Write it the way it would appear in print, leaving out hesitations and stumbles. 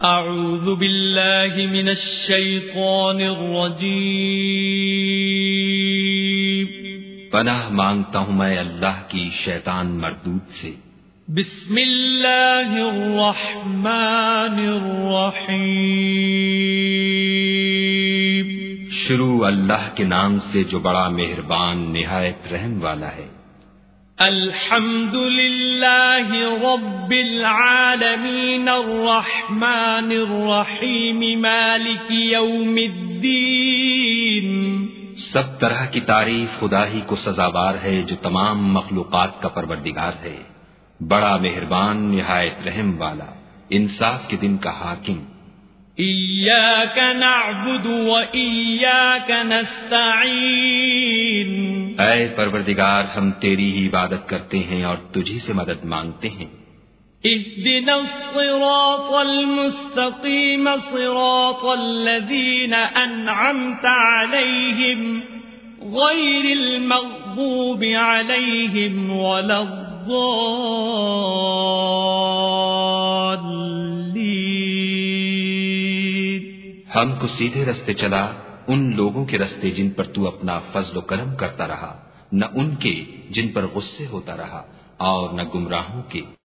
اعوذ باللہ من الشیطان الرجیم پناہ مانگتا ہوں میں اللہ کی شیطان مردود سے۔ بسم اللہ الرحمن الرحیم شروع اللہ کے نام سے جو بڑا مہربان نہایت رحم والا ہے۔ الحمد للہ رب العالمین الرحمن الرحیم مالک یوم الدین۔ سب طرح کی تعریف خدا ہی کو سزاوار ہے جو تمام مخلوقات کا پروردگار ہے، بڑا مہربان نہایت رحم والا، انصاف کے دن کا حاکم۔ ایاک نعبد و ایاک نستعین۔ اے پروردگار ہم تیری ہی عبادت کرتے ہیں اور تجھی سے مدد مانگتے ہیں۔ اهدنا الصراط المستقيم صراط الذين أنعمت عليهم غير المغضوب عليهم ولا الضالين۔ ہم کو سیدھے رستے چلا، ان لوگوں کے رستے جن پر تو اپنا فضل و کرم کرتا رہا، نہ ان کے جن پر غصے ہوتا رہا، اور نہ گمراہوں کے